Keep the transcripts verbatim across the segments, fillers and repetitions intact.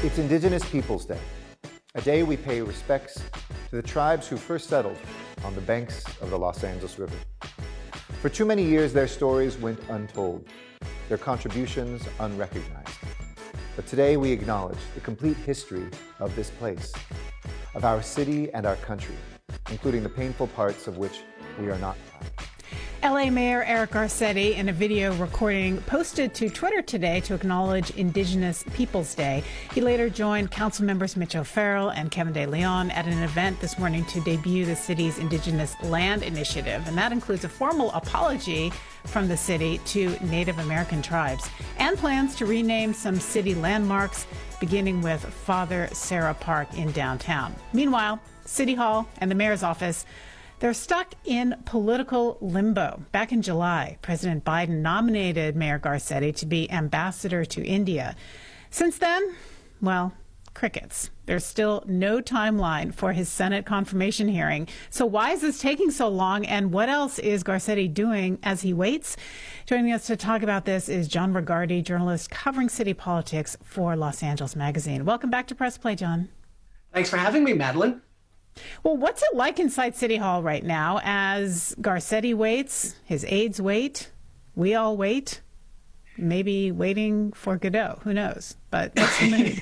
It's Indigenous Peoples Day, a day we pay respects to the tribes who first settled on the banks of the Los Angeles River. For too many years, their stories went untold, their contributions unrecognized. But today we acknowledge the complete history of this place, of our city and our country, including the painful parts of which we are not proud. L A Mayor Eric Garcetti, in a video recording posted to Twitter today to acknowledge Indigenous Peoples Day. He later joined council members Mitch O'Farrell and Kevin De Leon at an event this morning to debut the city's Indigenous Land Initiative, and that includes a formal apology from the city to Native American tribes and plans to rename some city landmarks, beginning with Father Sarah Park in downtown. Meanwhile, City Hall and the mayor's office, they're stuck in political limbo. Back in July, President Biden nominated Mayor Garcetti to be ambassador to India. Since then, well, crickets. There's still no timeline for his Senate confirmation hearing. So why is this taking so long, and what else is Garcetti doing as he waits? Joining us to talk about this is John Regardie, journalist covering city politics for Los Angeles Magazine. Welcome back to Press Play, John. Thanks for having me, Madeline. Well, what's it like inside City Hall right now as Garcetti waits, his aides wait, we all wait, maybe waiting for Godot, who knows? But what's the mood?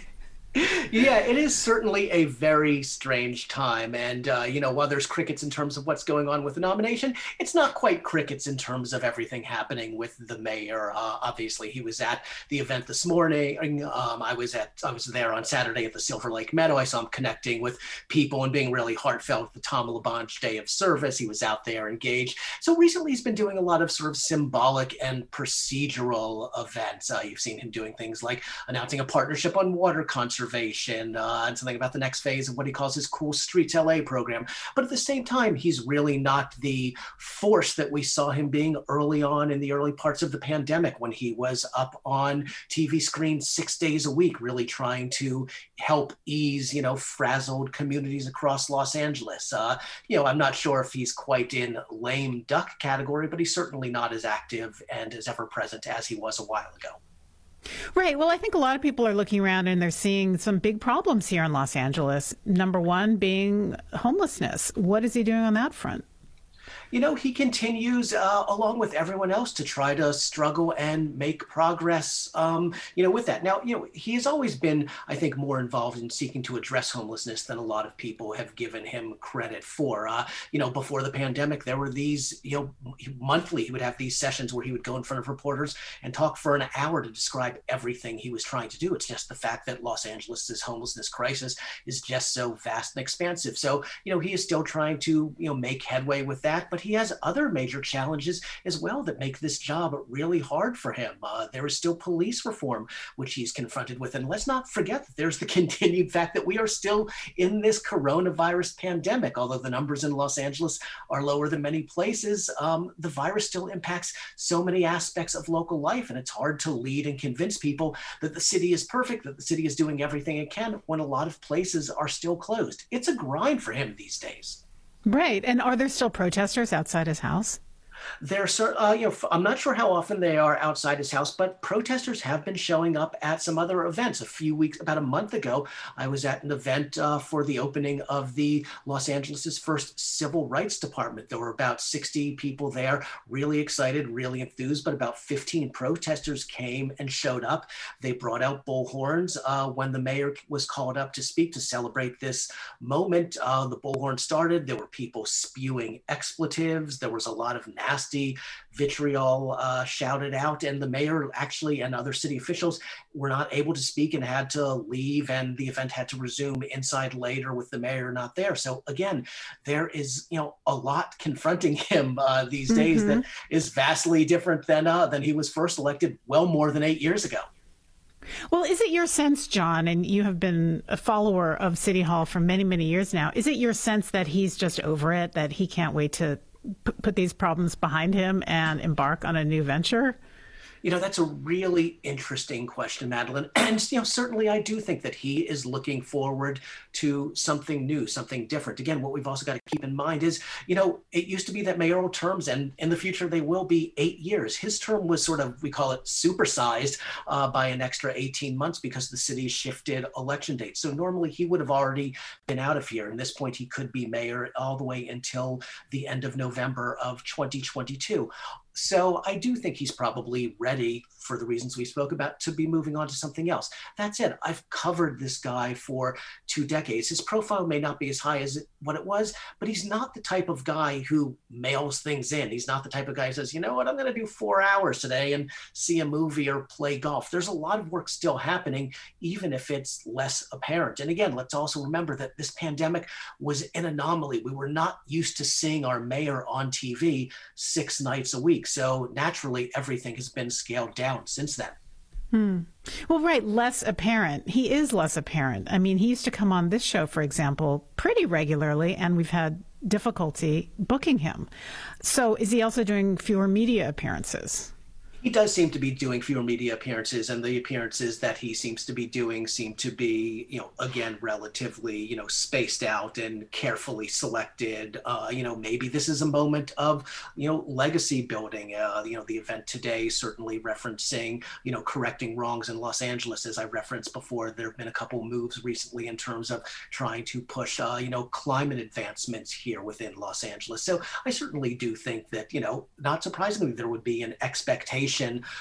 Yeah, it is certainly a very strange time. And, uh, you know, while there's crickets in terms of what's going on with the nomination, it's not quite crickets in terms of everything happening with the mayor. Uh, obviously, he was at the event this morning. Um, I was at I was there on Saturday at the Silver Lake Meadow. I saw him connecting with people and being really heartfelt with the Tom LaBonge Day of Service. He was out there engaged. So recently, he's been doing a lot of sort of symbolic and procedural events. Uh, you've seen him doing things like announcing a partnership on water conservation. Conservation uh, and something about the next phase of what he calls his Cool Streets L A program. But at the same time, he's really not the force that we saw him being early on in the early parts of the pandemic, when he was up on T V screens six days a week, really trying to help ease, you know, frazzled communities across Los Angeles. Uh, you know, I'm not sure if he's quite in lame duck category, but he's certainly not as active and as ever present as he was a while ago. Right. Well, I think a lot of people are looking around and they're seeing some big problems here in Los Angeles. Number one being homelessness. What is he doing on that front? You know, he continues, uh, along with everyone else, to try to struggle and make progress, um, you know, with that. Now, you know, he has always been, I think, more involved in seeking to address homelessness than a lot of people have given him credit for. Uh, you know, before the pandemic, there were these, you know, monthly, he would have these sessions where he would go in front of reporters and talk for an hour to describe everything he was trying to do. It's just the fact that Los Angeles's homelessness crisis is just so vast and expansive. So, you know, he is still trying to, you know, make headway with that, but he has other major challenges as well that make this job really hard for him. Uh, there is still police reform, which he's confronted with. And let's not forget that there's the continued fact that we are still in this coronavirus pandemic. Although the numbers in Los Angeles are lower than many places, um, the virus still impacts so many aspects of local life. And it's hard to lead and convince people that the city is perfect, that the city is doing everything it can when a lot of places are still closed. It's a grind for him these days. Right. And are there still protesters outside his house? They're, uh, you know, I'm not sure how often they are outside his house, but protesters have been showing up at some other events. A few weeks, about a month ago, I was at an event uh, for the opening of the Los Angeles's first civil rights department. There were about sixty people there, really excited, really enthused, but about fifteen protesters came and showed up. They brought out bullhorns uh, when the mayor was called up to speak to celebrate this moment. Uh, the bullhorn started. There were people spewing expletives. There was a lot of nasty vitriol uh, shouted out, and the mayor actually and other city officials were not able to speak and had to leave, and the event had to resume inside later with the mayor not there. So again, there is, you know, a lot confronting him uh, these mm-hmm. days that is vastly different than uh, than he was first elected well more than eight years ago. Well, is it your sense, John, and you have been a follower of City Hall for many, many years now, is it your sense that he's just over it, that he can't wait to p- put these problems behind him and embark on a new venture? You know, that's a really interesting question, Madeline. And, you know, certainly I do think that he is looking forward to something new, something different. Again, what we've also got to keep in mind is, you know, it used to be that mayoral terms, and in the future they will be eight years. His term was sort of, we call it supersized uh, by an extra eighteen months because the city shifted election dates. So normally he would have already been out of here. At this point, he could be mayor all the way until the end of November of twenty twenty-two. So I do think he's probably ready, for the reasons we spoke about, to be moving on to something else. That said, I've covered this guy for two decades. His profile may not be as high as it, what it was, but he's not the type of guy who mails things in. He's not the type of guy who says, you know what, I'm going to do four hours today and see a movie or play golf. There's a lot of work still happening, even if it's less apparent. And again, let's also remember that this pandemic was an anomaly. We were not used to seeing our mayor on T V six nights a week. So naturally, everything has been scaled down since then. Hmm. Well, right, less apparent. He is less apparent. I mean, he used to come on this show, for example, pretty regularly, and we've had difficulty booking him. So is he also doing fewer media appearances? He does seem to be doing fewer media appearances, and the appearances that he seems to be doing seem to be, you know, again, relatively, you know, spaced out and carefully selected. Uh, you know, maybe this is a moment of, you know, legacy building. Uh, you know, the event today certainly referencing, you know, correcting wrongs in Los Angeles. As I referenced before, there have been a couple moves recently in terms of trying to push, uh, you know, climate advancements here within Los Angeles. So I certainly do think that, you know, not surprisingly, there would be an expectation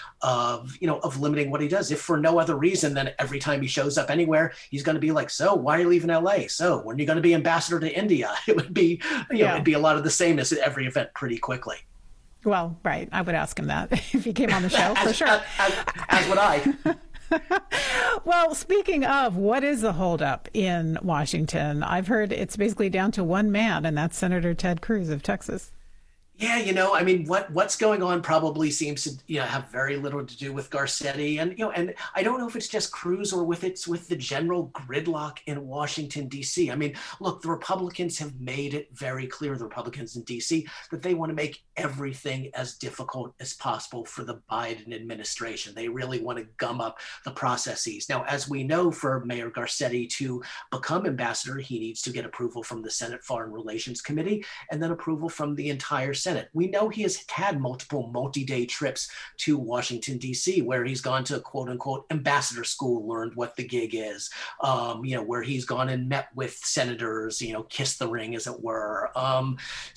of, you know, of limiting what he does, if for no other reason than every time he shows up anywhere, he's going to be like, so why are you leaving L A? So when are you going to be ambassador to India? It would be, you yeah. know, it'd be a lot of the same as at every event pretty quickly. Well, right. I would ask him that if he came on the show, as, for sure. As, as, as would I. Well, speaking of, what is the holdup in Washington? I've heard it's basically down to one man, and that's Senator Ted Cruz of Texas. Yeah, you know, I mean, what what's going on probably seems to, you know, have very little to do with Garcetti, and you know, and I don't know if it's just Cruz or with it's with the general gridlock in Washington, D C. I mean, look, the Republicans have made it very clear, the Republicans in D C, that they want to make everything as difficult as possible for the Biden administration. They really want to gum up the processes. Now, as we know, for Mayor Garcetti to become ambassador, he needs to get approval from the Senate Foreign Relations Committee and then approval from the entire Senate. We know he has had multiple multi-day trips to Washington, D C, where he's gone to quote unquote ambassador school, learned what the gig is, um, you know, where he's gone and met with senators, you know, kissed the ring, as it were. Um,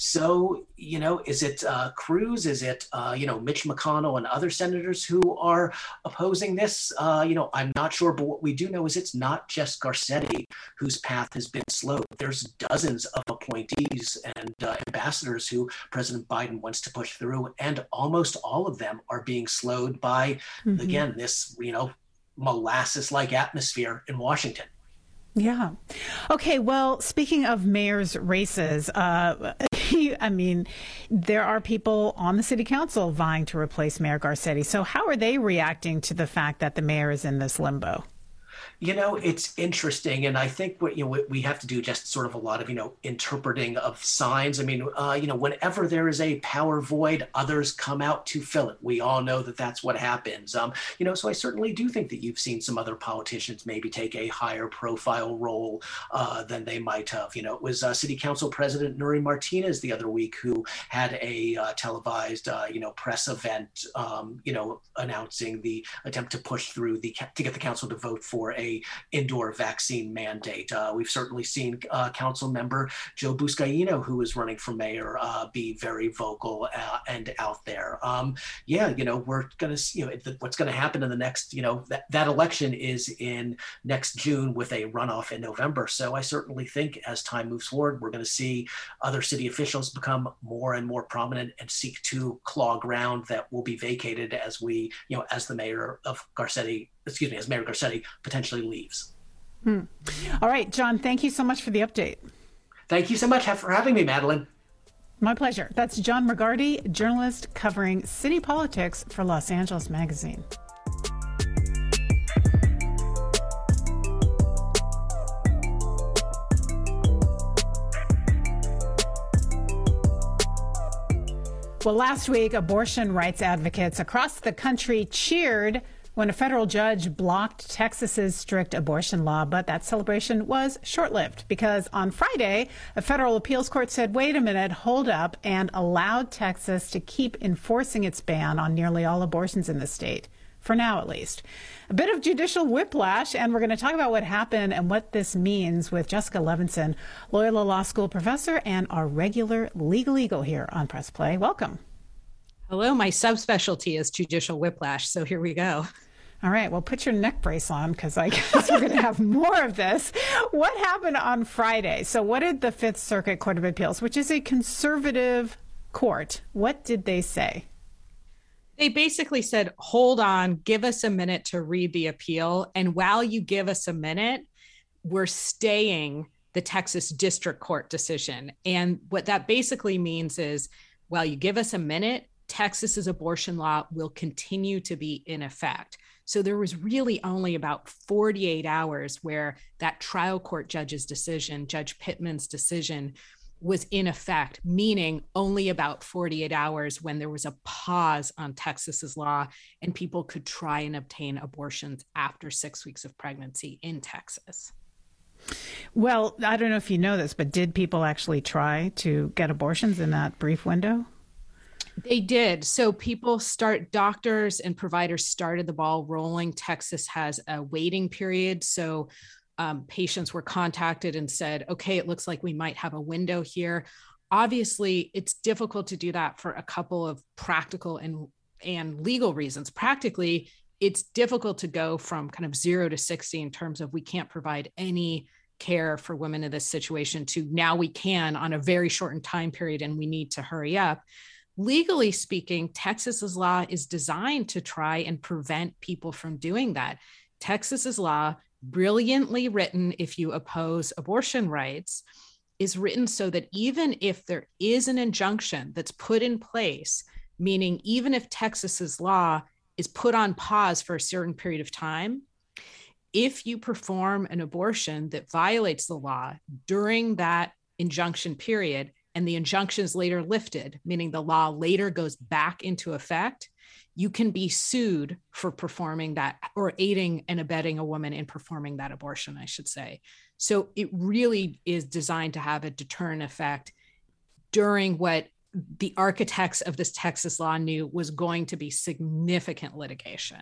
so, you know, is it uh, Cruz? Is it, uh, you know, Mitch McConnell and other senators who are opposing this? Uh, you know, I'm not sure, but what we do know is it's not just Garcetti whose path has been slowed. There's dozens of appointees and uh, ambassadors who President Biden wants to push through, and almost all of them are being slowed by, mm-hmm. again, this, you know, molasses-like atmosphere in Washington. Yeah. Okay. Well, speaking of mayor's races, uh, I mean, there are people on the city council vying to replace Mayor Garcetti. So how are they reacting to the fact that the mayor is in this limbo? You know, it's interesting, and I think what you know we have to do just sort of a lot of you know interpreting of signs. I mean, uh, you know, whenever there is a power void, others come out to fill it. We all know that that's what happens. Um, you know, so I certainly do think that you've seen some other politicians maybe take a higher profile role uh, than they might have. You know, it was uh, City Council President Nury Martinez the other week who had a uh, televised, uh, you know, press event, um, you know, announcing the attempt to push through the to get the council to vote for a indoor vaccine mandate. Uh, we've certainly seen uh, council member Joe Buscaino, who is running for mayor, uh, be very vocal uh, and out there. Um, yeah, you know, we're going to, you know, what's going to happen in the next, you know, that, that election is in next June with a runoff in November. So I certainly think as time moves forward, we're going to see other city officials become more and more prominent and seek to claw ground that will be vacated as we, you know, as the mayor of Garcetti excuse me, as Mayor Garcetti potentially leaves. Hmm. All right, John, thank you so much for the update. Thank you so much for having me, Madeline. My pleasure. That's John McGarty, journalist covering city politics for Los Angeles Magazine. Well, last week, abortion rights advocates across the country cheered when a federal judge blocked Texas's strict abortion law, but that celebration was short-lived because on Friday, a federal appeals court said, wait a minute, hold up, and allowed Texas to keep enforcing its ban on nearly all abortions in the state, for now at least. A bit of judicial whiplash, and we're going to talk about what happened and what this means with Jessica Levinson, Loyola Law School professor and our regular legal eagle here on Press Play. Welcome. Hello, my subspecialty is judicial whiplash, so here we go. All right, well, put your neck brace on because I guess we're going to have more of this. What happened on Friday? So what did the Fifth Circuit Court of Appeals, which is a conservative court, what did they say? They basically said, hold on, give us a minute to read the appeal. And while you give us a minute, we're staying the Texas District Court decision. And what that basically means is, while you give us a minute, Texas's abortion law will continue to be in effect. So there was really only about forty-eight hours where that trial court judge's decision, Judge Pittman's decision, was in effect, meaning only about forty-eight hours when there was a pause on Texas's law and people could try and obtain abortions after six weeks of pregnancy in Texas. Well, I don't know if you know this, but did people actually try to get abortions in that brief window? They did. So people start, doctors and providers started the ball rolling. Texas has a waiting period. So um, patients were contacted and said, okay, it looks like we might have a window here. Obviously, it's difficult to do that for a couple of practical and, and legal reasons. Practically, it's difficult to go from kind of zero to sixty in terms of we can't provide any care for women in this situation to now we can on a very shortened time period and we need to hurry up. Legally speaking, Texas's law is designed to try and prevent people from doing that. Texas's law, brilliantly written if you oppose abortion rights, is written so that even if there is an injunction that's put in place, meaning even if Texas's law is put on pause for a certain period of time, if you perform an abortion that violates the law during that injunction period, and the injunction is later lifted, meaning the law later goes back into effect, you can be sued for performing that or aiding and abetting a woman in performing that abortion, I should say. So it really is designed to have a deterrent effect during what the architects of this Texas law knew was going to be significant litigation.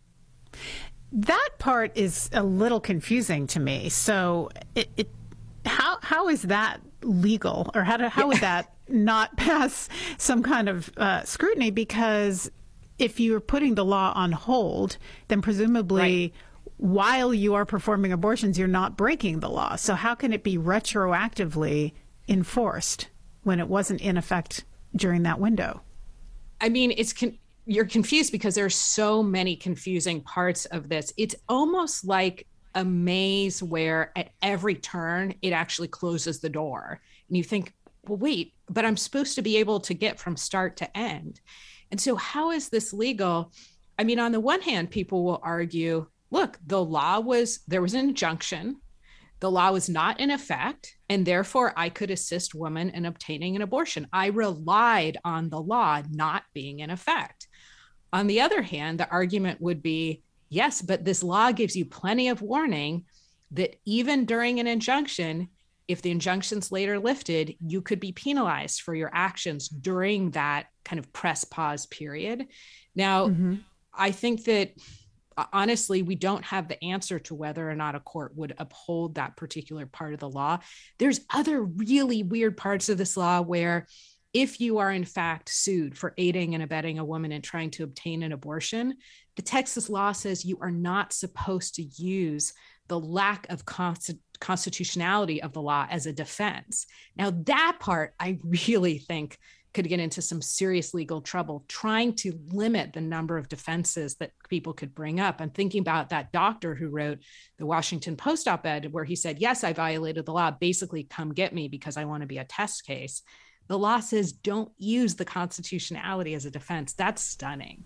That part is a little confusing to me. So it, it how how is that legal, or how do, how would that not pass some kind of uh, scrutiny? Because if you're putting the law on hold, then presumably right. while you are performing abortions, you're not breaking the law. So how can it be retroactively enforced when it wasn't in effect during that window? I mean, it's con- you're confused because there's so many confusing parts of this. It's almost like a maze where at every turn, it actually closes the door. And you think, well, wait, but I'm supposed to be able to get from start to end. And so how is this legal? I mean, on the one hand, people will argue, look, the law was, there was an injunction. The law was not in effect, and therefore I could assist women in obtaining an abortion. I relied on the law not being in effect. On the other hand, the argument would be, yes, but this law gives you plenty of warning that even during an injunction, if the injunction's later lifted, you could be penalized for your actions during that kind of press pause period. Now, mm-hmm. I think that honestly, we don't have the answer to whether or not a court would uphold that particular part of the law. There's other really weird parts of this law where if you are in fact sued for aiding and abetting a woman in trying to obtain an abortion, the Texas law says you are not supposed to use the lack of const- constitutionality of the law as a defense. Now, that part I really think could get into some serious legal trouble trying to limit the number of defenses that people could bring up. I'm thinking about that doctor who wrote the Washington Post op-ed where he said, yes, I violated the law. Basically, come get me because I want to be a test case. The law says don't use the constitutionality as a defense. That's stunning.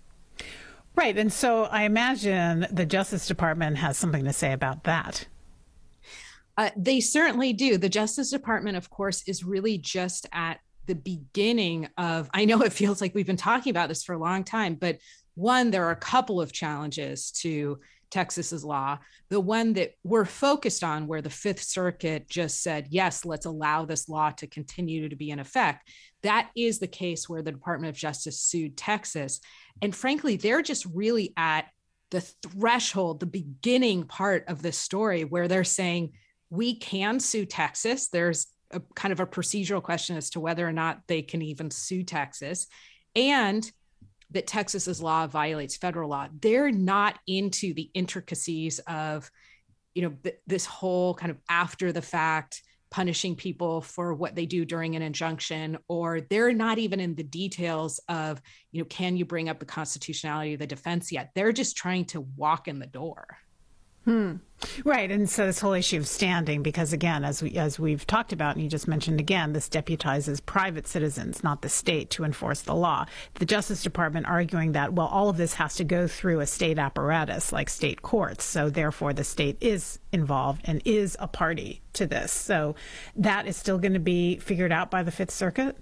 Right. And so I imagine the Justice Department has something to say about that. Uh, they certainly do. The Justice Department, of course, is really just at the beginning of, I know it feels like we've been talking about this for a long time, but one, there are a couple of challenges to Texas's law. The one that we're focused on, where the Fifth Circuit just said, yes, let's allow this law to continue to be in effect. That is the case where the Department of Justice sued Texas. And frankly, they're just really at the threshold, the beginning part of this story, where they're saying, we can sue Texas. There's a kind of a procedural question as to whether or not they can even sue Texas, and that Texas's law violates federal law. They're not into the intricacies of, you know, th- this whole kind of after the fact punishing people for what they do during an injunction, or they're not even in the details of, you know, can you bring up the constitutionality of the defense yet? They're just trying to walk in the door. Hmm. Right. And so this whole issue of standing, because again, as we as we've talked about, and you just mentioned again, this deputizes private citizens, not the state, to enforce the law. The Justice Department arguing that, well, all of this has to go through a state apparatus like state courts. So therefore, the state is involved and is a party to this. So that is still going to be figured out by the Fifth Circuit?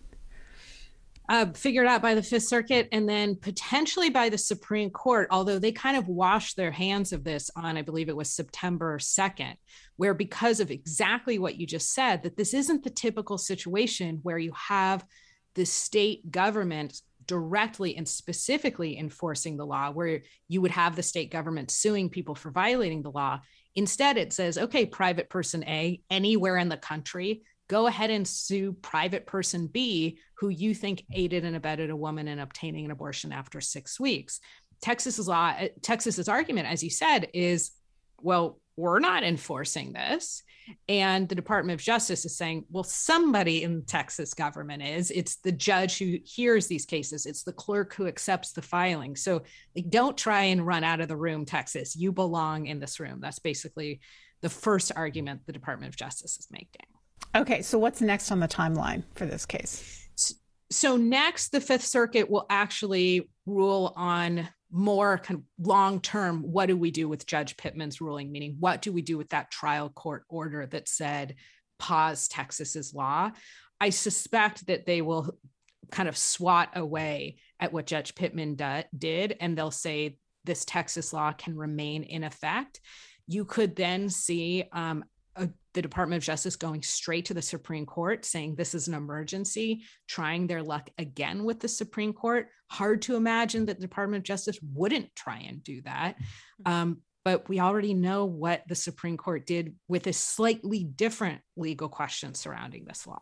Uh, figured out by the Fifth Circuit, and then potentially by the Supreme Court, although they kind of washed their hands of this on, I believe it was September second, where because of exactly what you just said, that this isn't the typical situation where you have the state government directly and specifically enforcing the law, where you would have the state government suing people for violating the law. Instead, it says, okay, private person A, anywhere in the country, go ahead and sue private person B, who you think aided and abetted a woman in obtaining an abortion after six weeks. Texas's law, Texas's argument, as you said, is, well, we're not enforcing this. And the Department of Justice is saying, well, somebody in the Texas government is. It's the judge who hears these cases. It's the clerk who accepts the filing. So like, don't try and run out of the room, Texas. You belong in this room. That's basically the first argument the Department of Justice is making. Okay, so what's next on the timeline for this case? So next, the Fifth Circuit will actually rule on more kind of long-term, what do we do with Judge Pittman's ruling? Meaning, what do we do with that trial court order that said, pause Texas's law? I suspect that they will kind of swat away at what Judge Pittman do- did, and they'll say this Texas law can remain in effect. You could then see um, a the Department of Justice going straight to the Supreme Court saying this is an emergency, trying their luck again with the Supreme Court. Hard to imagine that the Department of Justice wouldn't try and do that. Um, but we already know what the Supreme Court did with a slightly different legal question surrounding this law.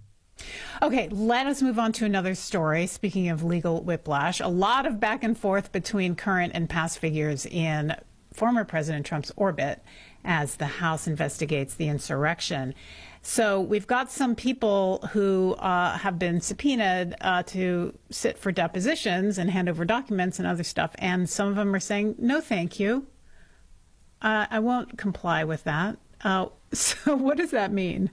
Okay, let us move on to another story. Speaking of legal whiplash, a lot of back and forth between current and past figures in former President Trump's orbit as the House investigates the insurrection. So we've got some people who uh, have been subpoenaed uh, to sit for depositions and hand over documents and other stuff. And some of them are saying, no, thank you. Uh, I won't comply with that. Uh, so what does that mean?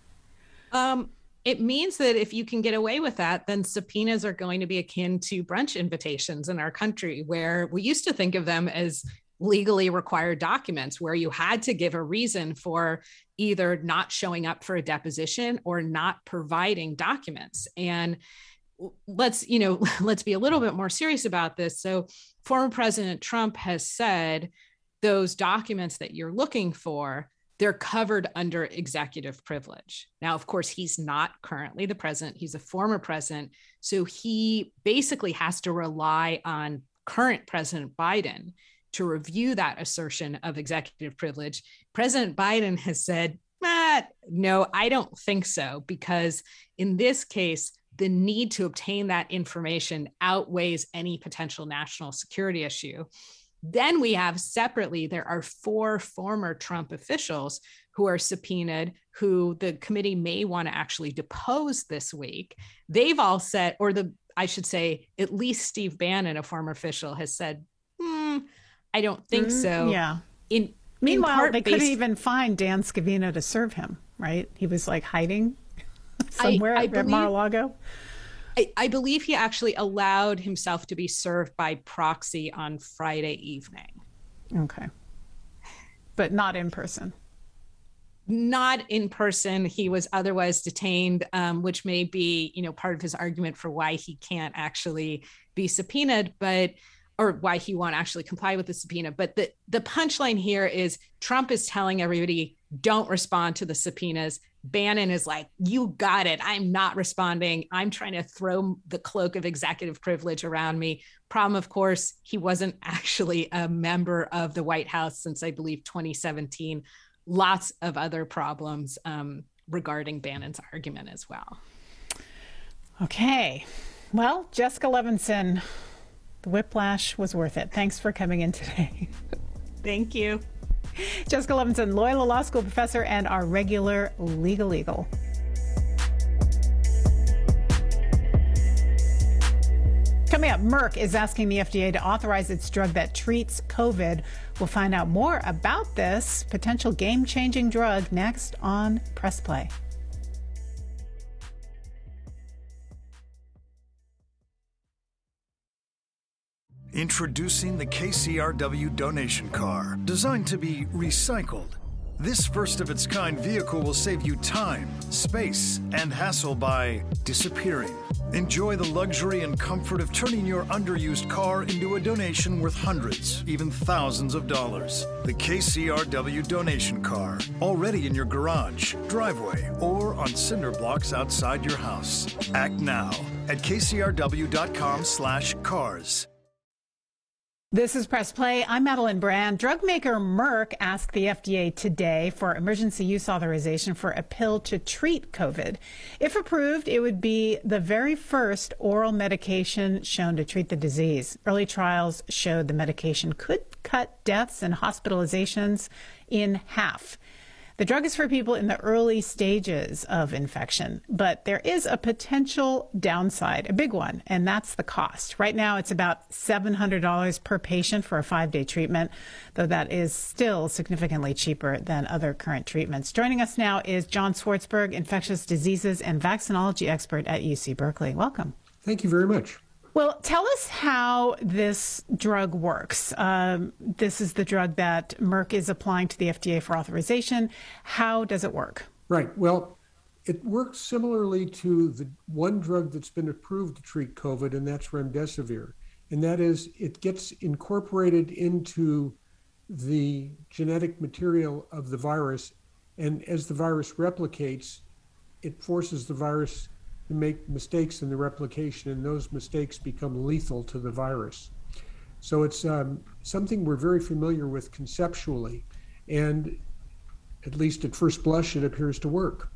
Um, it means that if you can get away with that, then subpoenas are going to be akin to brunch invitations in our country, where we used to think of them as legally required documents, where you had to give a reason for either not showing up for a deposition or not providing documents. And let's, you know, let's be a little bit more serious about this. So former President Trump has said those documents that you're looking for, they're covered under executive privilege. Now, of course, he's not currently the president. He's a former president. So he basically has to rely on current President Biden to review that assertion of executive privilege. President Biden has said, ah, no, I don't think so, because in this case, the need to obtain that information outweighs any potential national security issue. Then we have separately, there are four former Trump officials who are subpoenaed, who the committee may want to actually depose this week. They've all said, or the, I should say, at least Steve Bannon, a former official, has said, hmm, I don't think mm, so. Yeah. In Meanwhile, in they based, couldn't even find Dan Scavino to serve him, right? He was like hiding somewhere I, I at believe, Mar-a-Lago. I, I believe he actually allowed himself to be served by proxy on Friday evening. Okay. But not in person. not in person. He was otherwise detained, um, which may be, you know, part of his argument for why he can't actually be subpoenaed, but or why he won't actually comply with the subpoena. But the, the punchline here is Trump is telling everybody, don't respond to the subpoenas. Bannon is like, you got it. I'm not responding. I'm trying to throw the cloak of executive privilege around me. Problem, of course, he wasn't actually a member of the White House since, I believe, twenty seventeen. Lots of other problems um, regarding Bannon's argument as well. Okay. Well, Jessica Levinson, the whiplash was worth it. Thanks for coming in today. Thank you. Jessica Levinson, Loyola Law School professor and our regular Legal Eagle. Coming up, Merck is asking the F D A to authorize its drug that treats COVID. We'll find out more about this potential game-changing drug next on Press Play. Introducing the K C R W donation car, designed to be recycled. This first-of-its-kind vehicle will save you time, space, and hassle by disappearing. Enjoy the luxury and comfort of turning your underused car into a donation worth hundreds, even thousands of dollars. The K C R W donation car, already in your garage, driveway, or on cinder blocks outside your house. Act now at k c r w dot com slash cars. This is Press Play. I'm Madeline Brand. Drug maker Merck asked the F D A today for emergency use authorization for a pill to treat COVID. If approved, it would be the very first oral medication shown to treat the disease. Early trials showed the medication could cut deaths and hospitalizations in half. The drug is for people in the early stages of infection, but there is a potential downside, a big one, and that's the cost. Right now, it's about seven hundred dollars per patient for a five-day treatment, though that is still significantly cheaper than other current treatments. Joining us now is John Swartzberg, infectious diseases and vaccinology expert at U C Berkeley. Welcome. Thank you very much. Well, tell us how this drug works. Um, this is the drug that Merck is applying to the F D A for authorization. How does it work? Right. Well, it works similarly to the one drug that's been approved to treat COVID, and that's remdesivir. And that is, it gets incorporated into the genetic material of the virus. And as the virus replicates, it forces the virus to make mistakes in the replication, and those mistakes become lethal to the virus. So it's um, something we're very familiar with conceptually, and at least at first blush, it appears to work.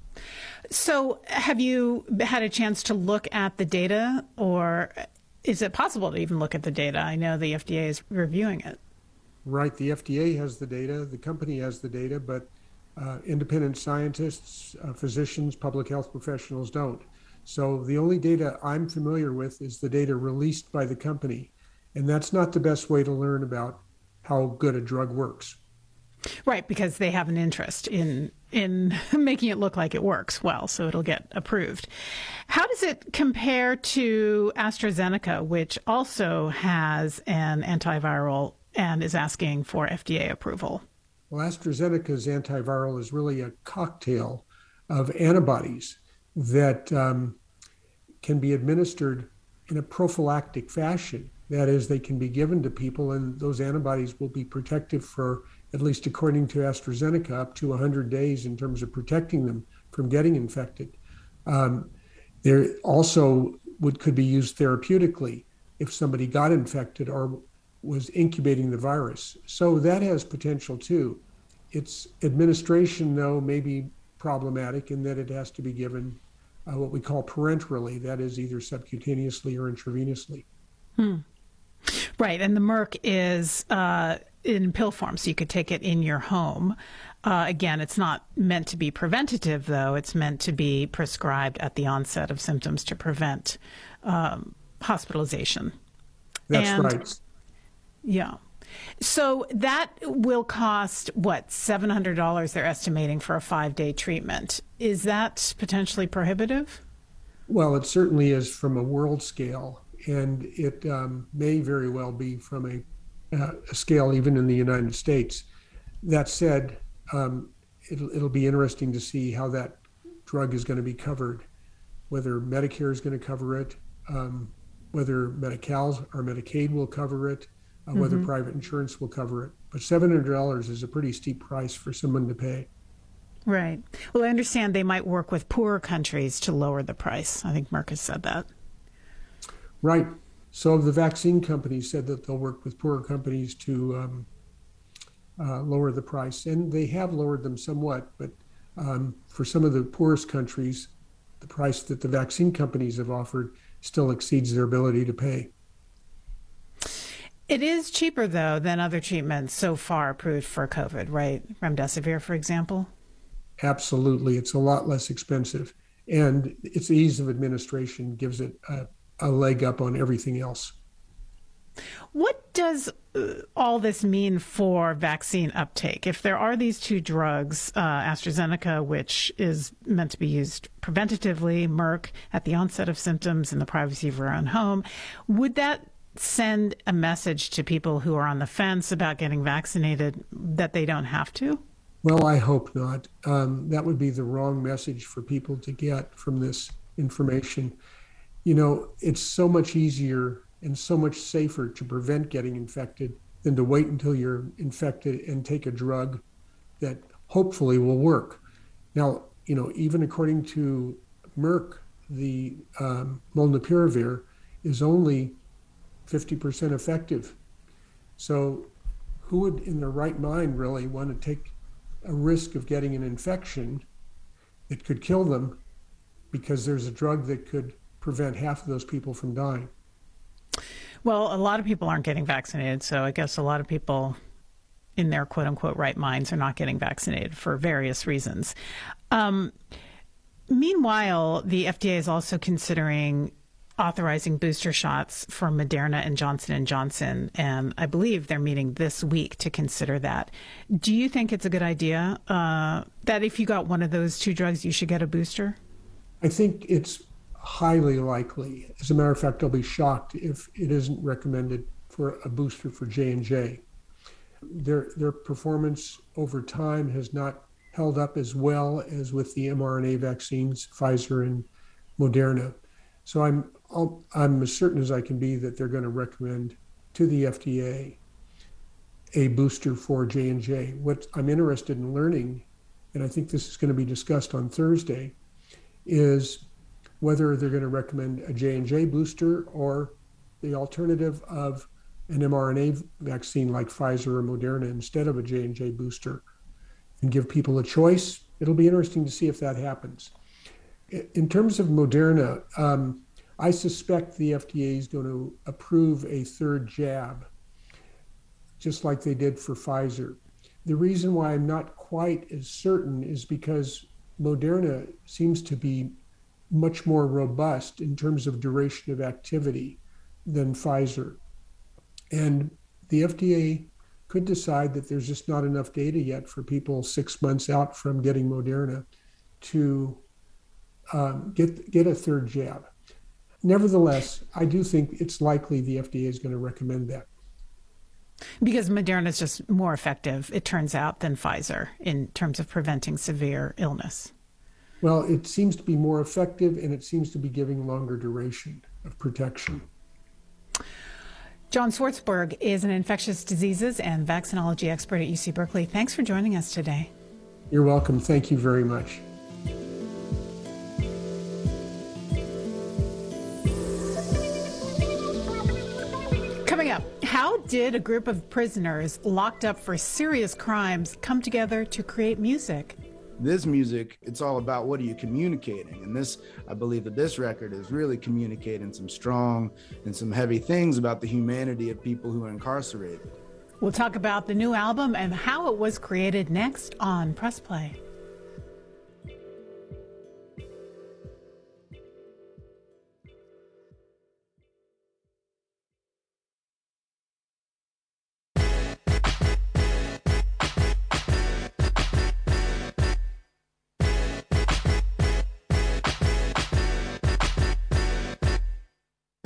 So have you had a chance to look at the data, or is it possible to even look at the data? I know the F D A is reviewing it. Right, the F D A has the data, the company has the data, but Uh, independent scientists, uh, physicians, public health professionals don't. So the only data I'm familiar with is the data released by the company. And that's not the best way to learn about how good a drug works. Right, because they have an interest in in making it look like it works well, so it'll get approved. How does it compare to AstraZeneca, which also has an antiviral and is asking for F D A approval? Well, AstraZeneca's antiviral is really a cocktail of antibodies that um, can be administered in a prophylactic fashion. That is, they can be given to people, and those antibodies will be protective for, at least according to AstraZeneca, up to one hundred days in terms of protecting them from getting infected. Um, there also would could be used therapeutically if somebody got infected or was incubating the virus. So that has potential too. Its administration, though, may be problematic in that it has to be given uh, what we call parenterally, that is either subcutaneously or intravenously. Hmm. Right, and the Merck is uh, in pill form, so you could take it in your home. Uh, again, it's not meant to be preventative, though. It's meant to be prescribed at the onset of symptoms to prevent um, hospitalization. That's and, right. Yeah. So that will cost, what, seven hundred dollars they're estimating for a five-day treatment. Is that potentially prohibitive? Well, it certainly is from a world scale, and it um, may very well be from a, uh, a scale even in the United States. That said, um, it'll, it'll be interesting to see how that drug is going to be covered, whether Medicare is going to cover it, um, whether Medi-Cal or Medicaid will cover it, uh, mm-hmm. whether private insurance will cover it. But seven hundred dollars is a pretty steep price for someone to pay. Right. Well, I understand they might work with poorer countries to lower the price. I think Merck has said that. Right. So the vaccine companies said that they'll work with poorer companies to um, uh, lower the price. And they have lowered them somewhat, but um, for some of the poorest countries, the price that the vaccine companies have offered still exceeds their ability to pay. It is cheaper, though, than other treatments so far approved for COVID, right? Remdesivir, for example? Absolutely. It's a lot less expensive. And its ease of administration gives it a, a leg up on everything else. What does uh, all this mean for vaccine uptake? If there are these two drugs, uh, AstraZeneca, which is meant to be used preventatively, Merck at the onset of symptoms in the privacy of your own home, would that send a message to people who are on the fence about getting vaccinated that they don't have to? Well, I hope not. Um, that would be the wrong message for people to get from this information. You know, it's so much easier and so much safer to prevent getting infected than to wait until you're infected and take a drug that hopefully will work. Now, you know, even according to Merck, the um, molnupiravir is only fifty percent effective. So who would in their right mind really want to take a risk of getting an infection that could kill them because there's a drug that could prevent half of those people from dying? Well, a lot of people aren't getting vaccinated, so I guess a lot of people in their quote-unquote right minds are not getting vaccinated for various reasons. Um, meanwhile, the F D A is also considering authorizing booster shots for Moderna and Johnson and Johnson, and I believe they're meeting this week to consider that. Do you think it's a good idea uh, that if you got one of those two drugs, you should get a booster? I think it's highly likely. As a matter of fact, I'll be shocked if it isn't recommended for a booster for J and J. Their, their performance over time has not held up as well as with the mRNA vaccines, Pfizer and Moderna. So I'm I'll, I'm as certain as I can be that they're going to recommend to the F D A a booster for J and J. What I'm interested in learning, and I think this is going to be discussed on Thursday, is whether they're going to recommend a J and J booster or the alternative of an mRNA vaccine like Pfizer or Moderna instead of a J and J booster, and give people a choice. It'll be interesting to see if that happens. In terms of Moderna, um, I suspect the F D A is going to approve a third jab, just like they did for Pfizer. The reason why I'm not quite as certain is because Moderna seems to be much more robust in terms of duration of activity than Pfizer. And the F D A could decide that there's just not enough data yet for people six months out from getting Moderna to um, get get a third jab. Nevertheless, I do think it's likely the F D A is going to recommend that. Because Moderna is just more effective, it turns out, than Pfizer in terms of preventing severe illness. Well, it seems to be more effective, and it seems to be giving longer duration of protection. John Swartzberg is an infectious diseases and vaccinology expert at U C Berkeley. Thanks for joining us today. You're welcome. Thank you very much. Coming up, how did a group of prisoners locked up for serious crimes come together to create music? This music, it's all about what are you communicating? And this, I believe that this record is really communicating some strong and some heavy things about the humanity of people who are incarcerated. We'll talk about the new album and how it was created next on Press Play.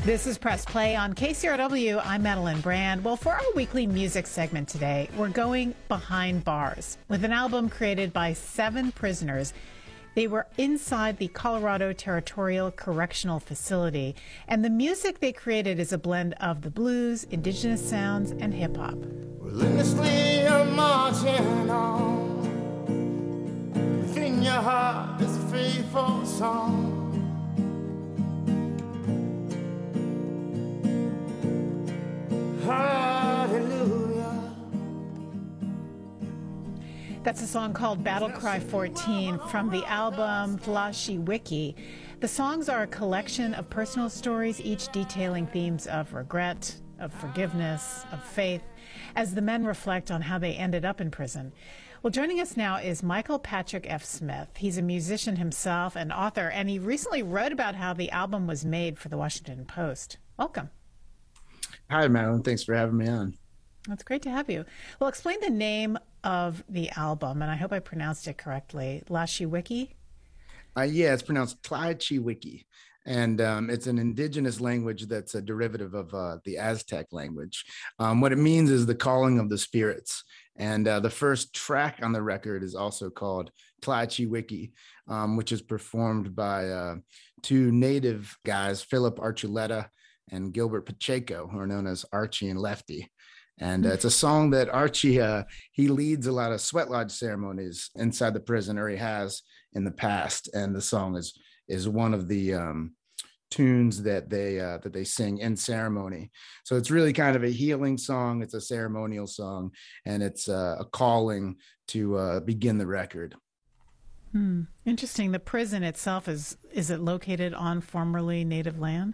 This is Press Play on K C R W. I'm Madeline Brand. Well, for our weekly music segment today, we're going behind bars with an album created by seven prisoners. They were inside the Colorado Territorial Correctional Facility, and the music they created is a blend of the blues, indigenous sounds, and hip-hop. Relentlessly you're marching on. Within your heart is a faithful song. Hallelujah. That's a song called Battle Cry fourteen from the album Tlachi Wiki. The songs are a collection of personal stories, each detailing themes of regret, of forgiveness, of faith, as the men reflect on how they ended up in prison. Well, joining us now is Michael Patrick F. Smith. He's a musician himself and author, and he recently wrote about how the album was made for the Washington Post. Welcome. Hi, Madeline. Thanks for having me on. It's great to have you. Well, explain the name of the album, and I hope I pronounced it correctly. Tlachi Wiki? Uh, yeah, it's pronounced Tlachi Wiki, and um, it's an indigenous language that's a derivative of uh, the Aztec language. Um, what it means is the calling of the spirits, and uh, the first track on the record is also called Tlachi Wiki, um, which is performed by uh, two native guys, Philip Archuleta and Gilbert Pacheco, who are known as Archie and Lefty. And uh, it's a song that Archie, uh, he leads a lot of sweat lodge ceremonies inside the prison, or he has in the past. And the song is is one of the um, tunes that they uh, that they sing in ceremony. So it's really kind of a healing song. It's a ceremonial song, and it's uh, a calling to uh, begin the record. Hmm. Interesting. The prison itself, is is it located on formerly native land?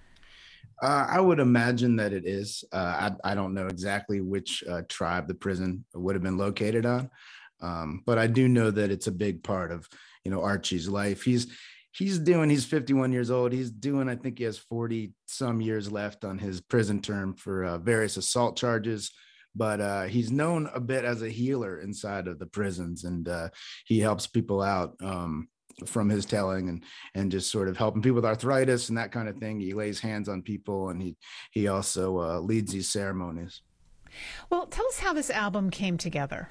Uh, I would imagine that it is. Uh, I, I don't know exactly which uh, tribe the prison would have been located on, um, but I do know that it's a big part of, you know, Archie's life. He's he's doing. He's fifty-one years old. He's doing. I think he has forty some years left on his prison term for uh, various assault charges. But uh, he's known a bit as a healer inside of the prisons, and uh, he helps people out. Um, from his telling, and and just sort of helping people with arthritis and that kind of thing. He lays hands on people, and he he also uh, leads these ceremonies. Well, tell us how this album came together.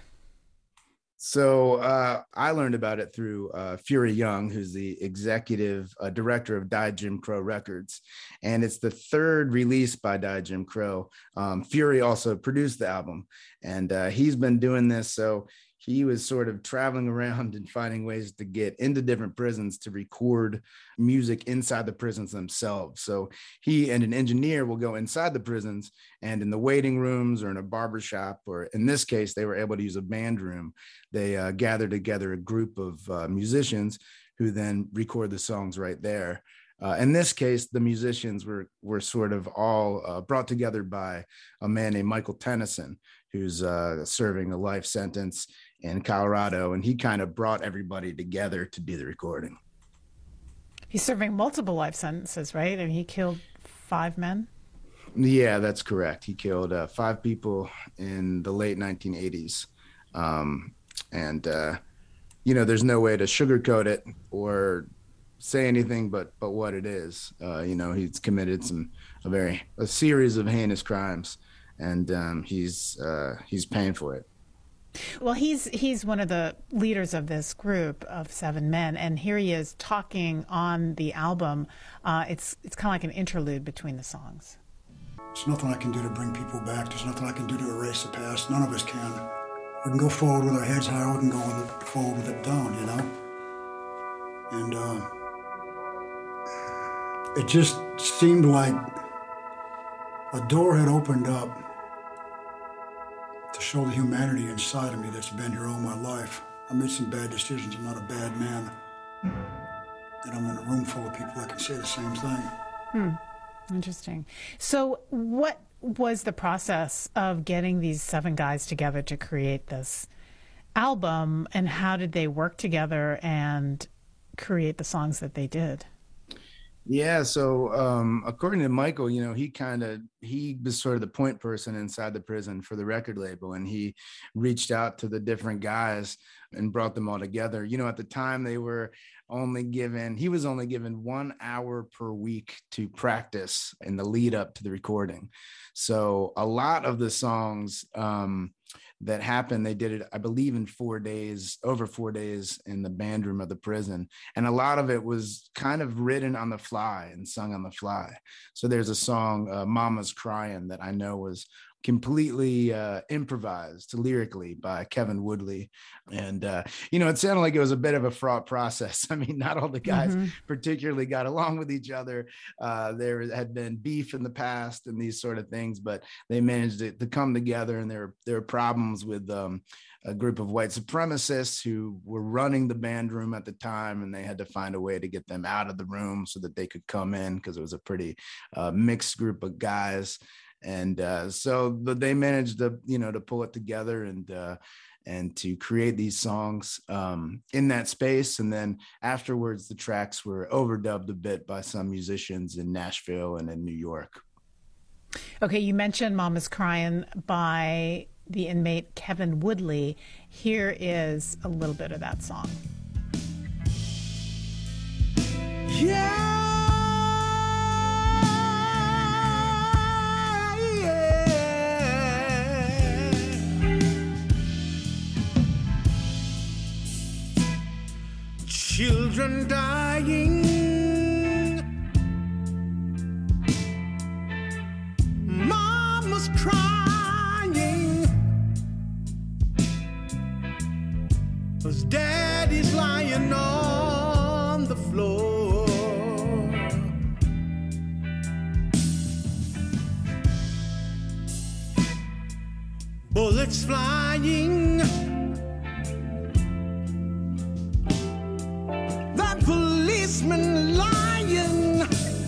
So uh, I learned about it through uh, Fury Young, who's the executive uh, director of Die Jim Crow Records. And it's the third release by Die Jim Crow. Um, Fury also produced the album, and uh, he's been doing this. So he was sort of traveling around and finding ways to get into different prisons to record music inside the prisons themselves. So he and an engineer will go inside the prisons, and in the waiting rooms or in a barbershop, or in this case, they were able to use a band room. They uh, gathered together a group of uh, musicians who then record the songs right there. Uh, in this case, the musicians were were sort of all uh, brought together by a man named Michael Tennyson, who's uh, serving a life sentence in Colorado, and he kind of brought everybody together to do the recording. He's serving multiple life sentences, right? And he killed five men? Yeah, that's correct. He killed uh, five people in the late nineteen eighties. Um, and, uh, you know, there's no way to sugarcoat it or say anything but but what it is. Uh, you know, he's committed some a very a series of heinous crimes, and um, he's uh, he's paying for it. Well, he's he's one of the leaders of this group of seven men, and here he is talking on the album. Uh, it's it's kind of like an interlude between the songs. There's nothing I can do to bring people back. There's nothing I can do to erase the past. None of us can. We can go forward with our heads high, or we can go with it, forward with it down, you know? And uh, it just seemed like a door had opened up to show the humanity inside of me that's been here all my life. I made some bad decisions. I'm not a bad man. And I'm in a room full of people that can say the same thing. Hmm. Interesting. So what was the process of getting these seven guys together to create this album, and how did they work together and create the songs that they did? Yeah, so um, according to Michael, you know, he kind of, he was sort of the point person inside the prison for the record label, and he reached out to the different guys and brought them all together. You know, at the time they were only given, he was only given one hour per week to practice in the lead up to the recording. So a lot of the songs um, that happened, they did it, I believe, in four days, over four days in the band room of the prison. And a lot of it was kind of written on the fly and sung on the fly. So there's a song, uh, Mama's Crying, that I know was completely uh, improvised lyrically by Kevin Woodley. And, uh, you know, it sounded like it was a bit of a fraught process. I mean, not all the guys mm-hmm. particularly got along with each other. Uh, there had been beef in the past and these sort of things, but they managed to, to come together. And there, there were problems with um, a group of white supremacists who were running the band room at the time, and they had to find a way to get them out of the room so that they could come in, because it was a pretty uh, mixed group of guys. And uh, so but they managed to, you know, to pull it together and uh, and to create these songs um, in that space. And then afterwards, the tracks were overdubbed a bit by some musicians in Nashville and in New York. Okay, you mentioned Mama's Crying by the inmate Kevin Woodley. Here is a little bit of that song. Yeah. Children dying, mama's crying, 'cause daddy's lying on the floor. Bullets flying, policeman lying,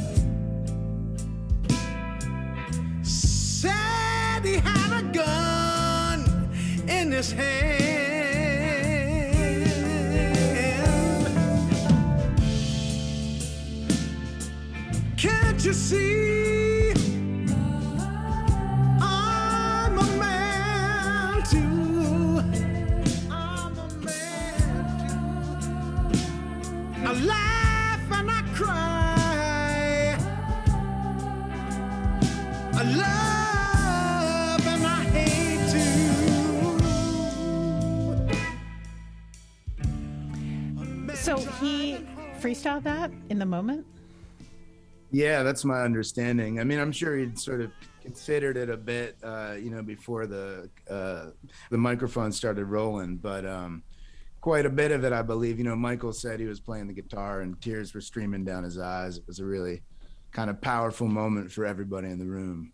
said he had a gun in his hand. Can't you see I'm a man too? I'm a man too. I lie and I cry, I love and I hate too. So he freestyled that in the moment? Yeah, that's my understanding. I mean, I'm sure he'd sort of considered it a bit, uh, you know, before the uh, the microphone started rolling, but um, quite a bit of it, I believe. You know, Michael said he was playing the guitar and tears were streaming down his eyes. It was a really kind of powerful moment for everybody in the room.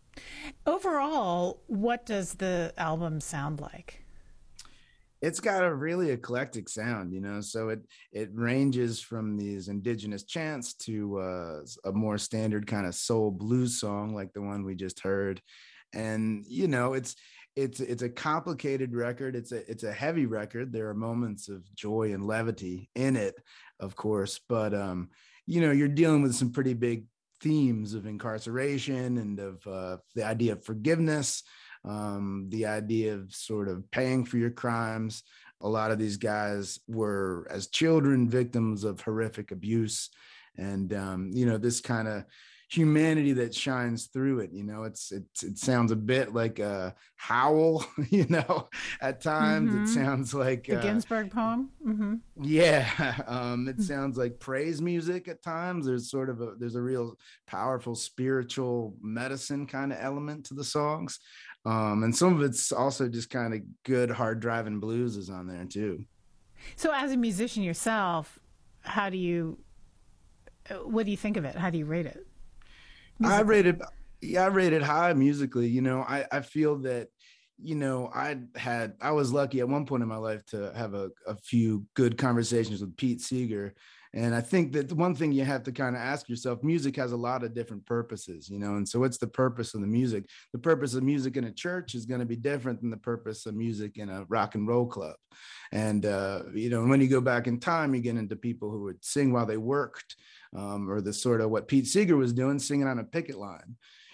Overall, what does the album sound like? It's got a really eclectic sound, you know, so it it ranges from these indigenous chants to uh, a more standard kind of soul blues song like the one we just heard. And, you know, it's It's it's a complicated record. It's a it's a heavy record. There are moments of joy and levity in it, of course, but um, you know, you're dealing with some pretty big themes of incarceration and of uh, the idea of forgiveness, um, the idea of sort of paying for your crimes. A lot of these guys were, as children, victims of horrific abuse, and um, you know, this kind of humanity that shines through it. You know, it's it's it sounds a bit like a howl, you know, at times. Mm-hmm. It sounds like the uh, Ginsberg poem. Mm-hmm. Yeah. Um, it sounds like praise music at times. There's sort of a there's a real powerful spiritual medicine kind of element to the songs. Um, and some of it's also just kind of good hard driving blues is on there too. So as a musician yourself, how do you what do you think of it? How do you rate it? Musically. I rated, yeah, I rated high musically. You know, I, I feel that, you know, I had, I was lucky at one point in my life to have a, a few good conversations with Pete Seeger. And I think that the one thing you have to kind of ask yourself, music has a lot of different purposes, you know, and so what's the purpose of the music? The purpose of music in a church is going to be different than the purpose of music in a rock and roll club. And, uh, you know, when you go back in time, you get into people who would sing while they worked, um, or the sort of what Pete Seeger was doing, singing on a picket line.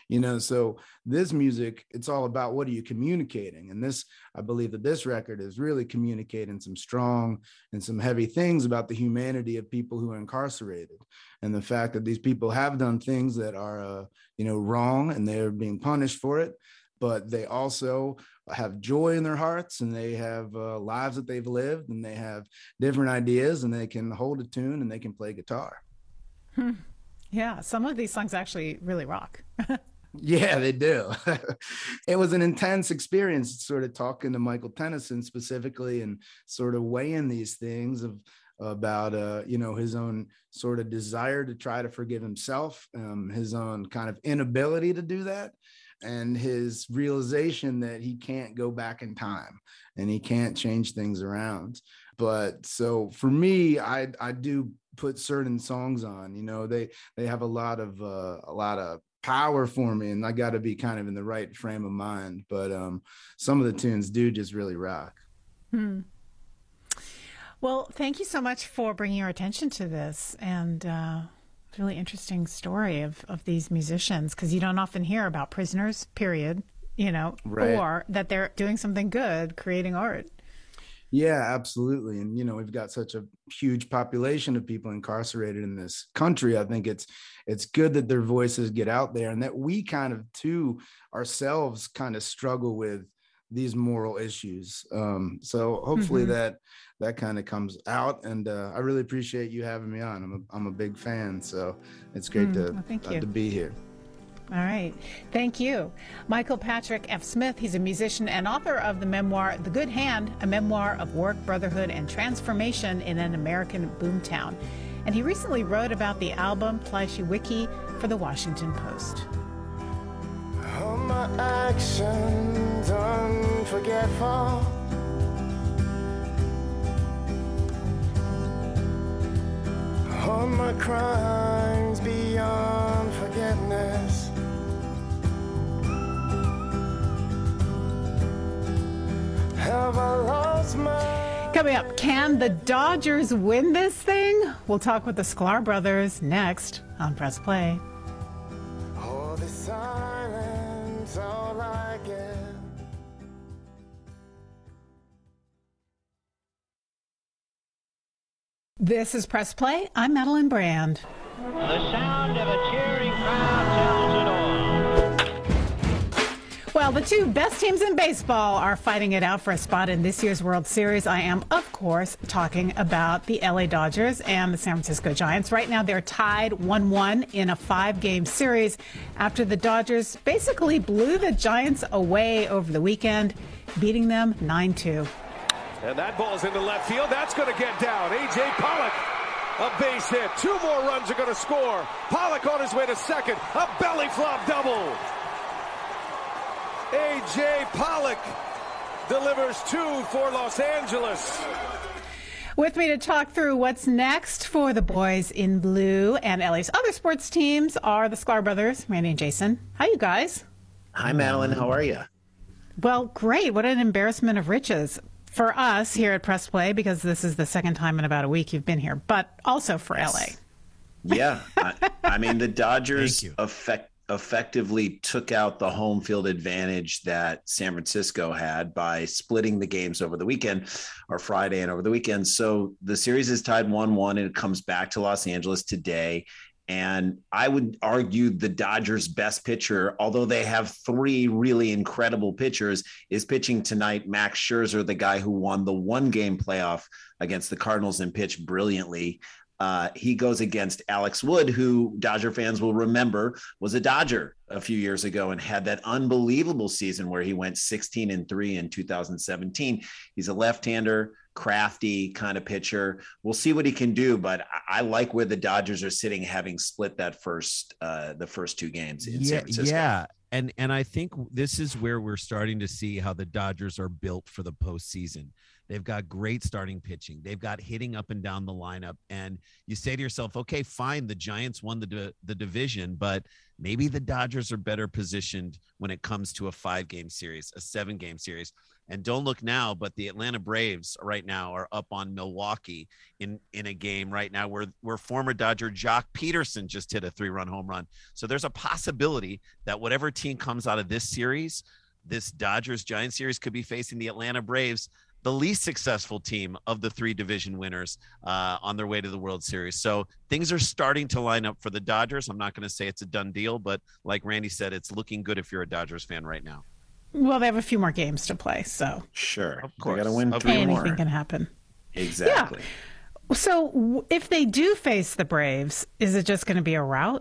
You know, so this music, it's all about what are you communicating? And this, I believe that this record is really communicating some strong and some heavy things about the humanity of people who are incarcerated, and the fact that these people have done things that are, uh, you know, wrong, and they're being punished for it, but they also have joy in their hearts, and they have uh, lives that they've lived, and they have different ideas, and they can hold a tune and they can play guitar. Hmm. Yeah, some of these songs actually really rock. Yeah, they do. It was an intense experience, sort of talking to Michael Tennyson specifically, and sort of weighing these things of about, uh, you know, his own sort of desire to try to forgive himself, um, his own kind of inability to do that, and his realization that he can't go back in time and he can't change things around. But so for me, I I do put certain songs on, you know, they they have a lot of uh, a lot of power for me, and I got to be kind of in the right frame of mind. But um, some of the tunes do just really rock. Hmm. Well, thank you so much for bringing our attention to this, and uh, really interesting story of, of these musicians, because you don't often hear about prisoners, period, you know, right. or that they're doing something good, creating art. Yeah, absolutely. And, you know, we've got such a huge population of people incarcerated in this country. I think it's it's good that their voices get out there, and that we kind of, too, ourselves kind of struggle with these moral issues. Um, so hopefully mm-hmm. that that kind of comes out. And uh, I really appreciate you having me on. I'm a, I'm a big fan. So it's great mm, to, well, thank uh, you. to be here. All right. Thank you. Michael Patrick F. Smith, he's a musician and author of the memoir, The Good Hand, a memoir of work, brotherhood, and transformation in an American boomtown. And he recently wrote about the album Plishy-Wiki for the Washington Post. All my actions unforgetful, all my crimes beyond forgiveness. Have I lost my... Coming up, can the Dodgers win this thing? We'll talk with the Sklar brothers next on Press Play. All the silence, all I get. This is Press Play. I'm Madeline Brand. The sound of a cheering crowd tells it all. Well, the two best teams in baseball are fighting it out for a spot in this year's World Series. I am, of course, talking about the L A Dodgers and the San Francisco Giants. Right now, they're tied one one in a five-game series after the Dodgers basically blew the Giants away over the weekend, beating them nine two. And that ball's into left field. That's going to get down. A J Pollock, a base hit. Two more runs are going to score. Pollock on his way to second. A belly flop double. A J Pollock delivers two for Los Angeles. With me to talk through what's next for the boys in blue and L A's other sports teams are the Sklar brothers, Randy and Jason. How you guys? Hi, Madeline. How are you? Well, great. What an embarrassment of riches for us here at Press Play, because this is the second time in about a week you've been here, but also for yes. L A. Yeah. I, I mean, the Dodgers effect, effectively took out the home field advantage that San Francisco had by splitting the games over the weekend, or Friday and over the weekend. So the series is tied one one, and it comes back to Los Angeles today. And I would argue the Dodgers' best pitcher, although they have three really incredible pitchers, is pitching tonight. Max Scherzer, the guy who won the one-game playoff against the Cardinals and pitched brilliantly. Uh, he goes against Alex Wood, who Dodger fans will remember was a Dodger a few years ago and had that unbelievable season where he went sixteen and three in two thousand seventeen. He's a left-hander, crafty kind of pitcher. We'll see what he can do, but I, I like where the Dodgers are sitting, having split that first, uh, the first two games in yeah, San Francisco. Yeah, and and I think this is where we're starting to see how the Dodgers are built for the postseason. They've got great starting pitching. They've got hitting up and down the lineup. And you say to yourself, okay, fine, the Giants won the the division, but maybe the Dodgers are better positioned when it comes to a five-game series, a seven-game series. And don't look now, but the Atlanta Braves right now are up on Milwaukee in, in a game right now where, where former Dodger Jock Peterson just hit a three-run home run. So there's a possibility that whatever team comes out of this series, this Dodgers-Giants series, could be facing the Atlanta Braves, the least successful team of the three division winners uh, on their way to the World Series. So things are starting to line up for the Dodgers. I'm not going to say it's a done deal, but like Randy said, it's looking good if you're a Dodgers fan right now. Well, they have a few more games to play, so sure, of course, they got to win three anything more. Anything can happen. Exactly. Yeah. So if they do face the Braves, is it just going to be a rout?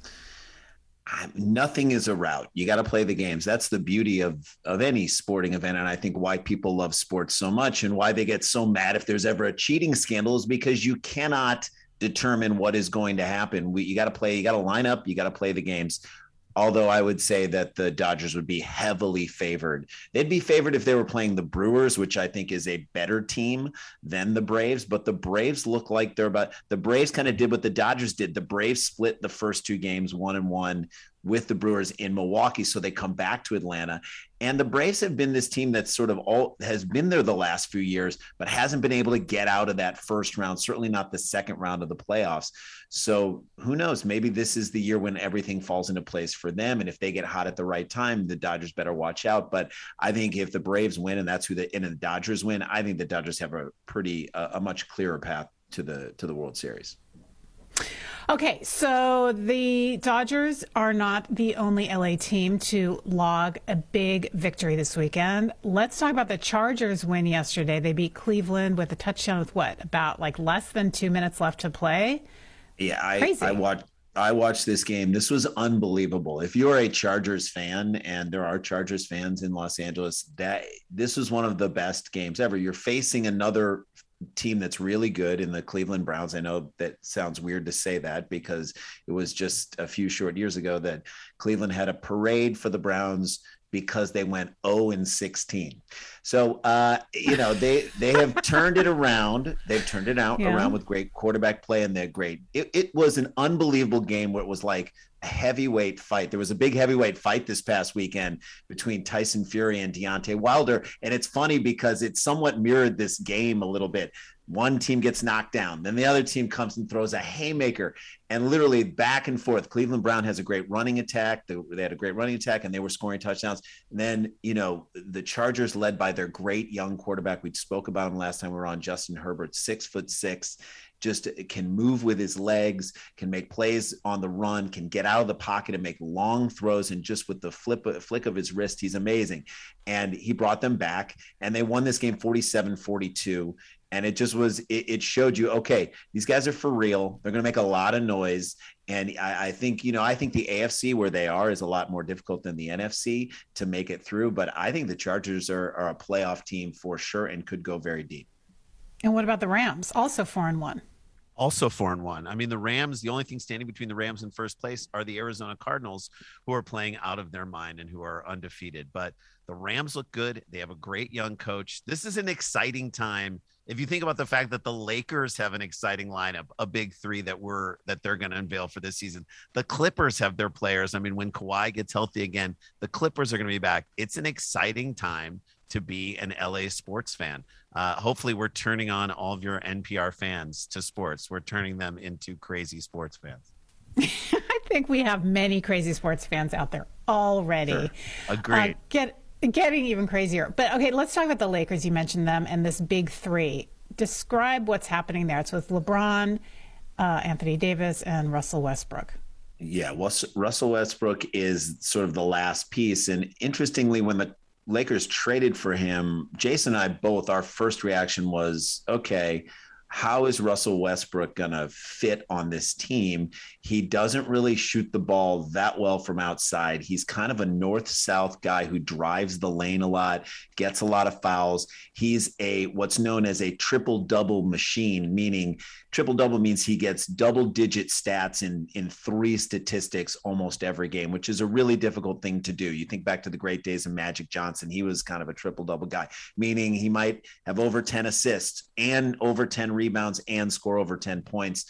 Nothing is a rout. You got to play the games. That's the beauty of of any sporting event, and I think why people love sports so much and why they get so mad if there's ever a cheating scandal is because you cannot determine what is going to happen. We, you got to play. You got to line up. You got to play the games. Although I would say that the Dodgers would be heavily favored. They'd be favored if they were playing the Brewers, which I think is a better team than the Braves. But the Braves look like they're about – the Braves kind of did what the Dodgers did. The Braves split the first two games one and one with the Brewers in Milwaukee, so they come back to Atlanta. And the Braves have been this team that's sort of all has been there the last few years, but hasn't been able to get out of that first round, certainly not the second round of the playoffs. So who knows? Maybe this is the year when everything falls into place for them. And if they get hot at the right time, the Dodgers better watch out. But I think if the Braves win and that's who the, and the Dodgers win, I think the Dodgers have a pretty, uh, a much clearer path to the, to the World Series. Okay, so the Dodgers are not the only L A team to log a big victory this weekend. Let's talk about the Chargers win yesterday. They beat Cleveland with a touchdown with what, about like less than two minutes left to play? Yeah, I, Crazy. I watched I watched this game. This was unbelievable. If you're a Chargers fan, and there are Chargers fans in Los Angeles, that this was one of the best games ever. You're facing another team that's really good in the Cleveland Browns. I know that sounds weird to say that because it was just a few short years ago that Cleveland had a parade for the Browns because they went oh and sixteen. So, uh, you know, they, they have turned it around. They've turned it out Yeah. around with great quarterback play, and they're great. It, it was an unbelievable game where it was like a heavyweight fight. There was a big heavyweight fight this past weekend between Tyson Fury and Deontay Wilder. And it's funny because it somewhat mirrored this game a little bit. One team gets knocked down, then the other team comes and throws a haymaker, and literally back and forth. Cleveland Brown has a great running attack. They, they had a great running attack, and they were scoring touchdowns. And then, you know, the Chargers, led by their great young quarterback, we spoke about him last time we were on, Justin Herbert, six foot six, just can move with his legs, can make plays on the run, can get out of the pocket and make long throws. And just with the flip, flick of his wrist, he's amazing. And he brought them back, and they won this game forty-seven forty-two. And it just was, it, it showed you, okay, these guys are for real. They're going to make a lot of noise. And I, I think, you know, I think the A F C where they are is a lot more difficult than the N F C to make it through. But I think the Chargers are, are a playoff team for sure and could go very deep. And what about the Rams? Also four and one. Also four and one. I mean, the Rams, the only thing standing between the Rams and first place are the Arizona Cardinals, who are playing out of their mind and who are undefeated. But the Rams look good. They have a great young coach. This is an exciting time. If you think about the fact that the Lakers have an exciting lineup, a big three that we're that they're going to unveil for this season. The Clippers have their players. I mean, when Kawhi gets healthy again, the Clippers are going to be back. It's an exciting time to be an L A sports fan. Uh, hopefully we're turning on all of your N P R fans to sports. We're turning them into crazy sports fans. I think we have many crazy sports fans out there already. Sure. Agreed. Uh, get Getting even crazier. But okay, let's talk about the Lakers. You mentioned them and this big three. Describe what's happening there. It's with LeBron, uh, Anthony Davis, and Russell Westbrook. Yeah, Russell Westbrook is sort of the last piece. And interestingly, when the Lakers traded for him, Jason and I both, our first reaction was, okay, how is Russell Westbrook going to fit on this team? He doesn't really shoot the ball that well from outside. He's kind of a north-south guy who drives the lane a lot, gets a lot of fouls. He's a what's known as a triple-double machine, meaning triple-double means he gets double-digit stats in, in three statistics almost every game, which is a really difficult thing to do. You think back to the great days of Magic Johnson. He was kind of a triple-double guy, meaning he might have over ten assists and over ten rebounds and score over ten points.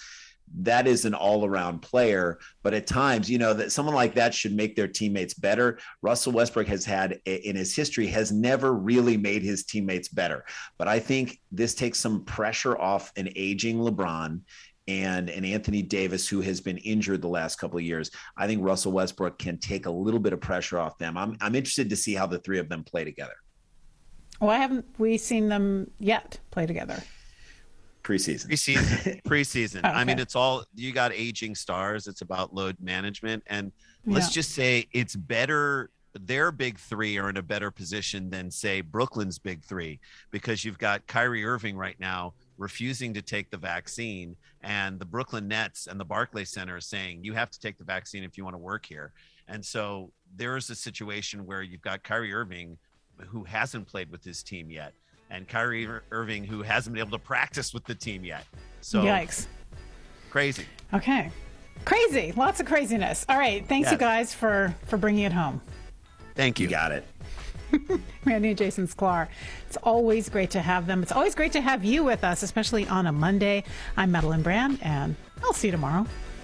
that is an all-around player. But at times, you know, that someone like that should make their teammates better. Russell Westbrook has had, in his history, has never really made his teammates better. But I think this takes some pressure off an aging LeBron and an Anthony Davis, who has been injured the last couple of years. I think Russell Westbrook can take a little bit of pressure off them. I'm I'm interested to see how the three of them play together. Why haven't we seen them yet play together? Preseason. Preseason. Preseason. Okay. I mean, it's all, you got aging stars. It's about load management. And let's Yeah. just say it's better. Their big three are in a better position than, say, Brooklyn's big three, because you've got Kyrie Irving right now refusing to take the vaccine, and the Brooklyn Nets and the Barclays Center is saying you have to take the vaccine if you want to work here. And so there is a situation where you've got Kyrie Irving, who hasn't played with his team yet, and Kyrie Irving, who hasn't been able to practice with the team yet. So Yikes. Crazy. Okay. Crazy. Lots of craziness. All right. Thanks, Yes. you guys, for, for bringing it home. Thank you. You got it. Randy and Jason Sklar. It's always great to have them. It's always great to have you with us, especially on a Monday. I'm Madeline Brand, and I'll see you tomorrow.